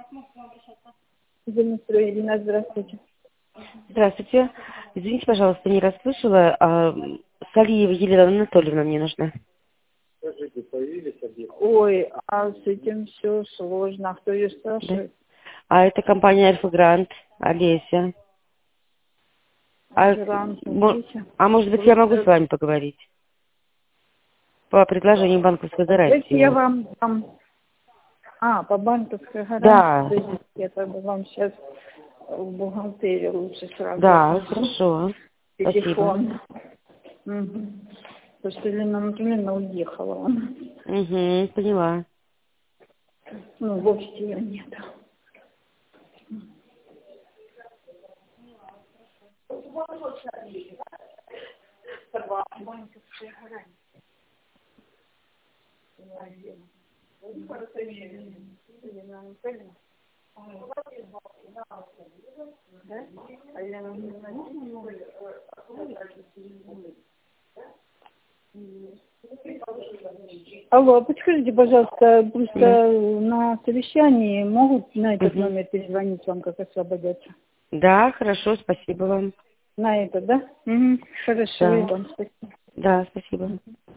Ирина, здравствуйте. Здравствуйте. Извините, пожалуйста, не расслышала. Салиева Елена Анатольевна мне нужна. Ой, а с этим все сложно. Кто ее Да? спрашивает? А это компания Альфа Грант, Олеся. Грант, Олеся. Может быть, я могу с вами поговорить? По предложению банковской Давайте я гарантии. вам дам... по банковской Да, гарантии. Я как бы вам сейчас в бухгалтерию лучше сразу да, хорошо. Спасибо. телефон. Угу. Потому что Елена Анатольевна уехала. Угу, поняла. Ну, в офисе ее нет. Банковская гарантия. Елена Анатольевна. Да? А Елена Анатольевна. Алло, подскажите, пожалуйста, просто на совещании могут на этот Угу. номер перезвонить вам, как освободятся? Да, хорошо, спасибо вам. На это, да? Угу. Хорошо, и Да, вам спасибо. да, спасибо.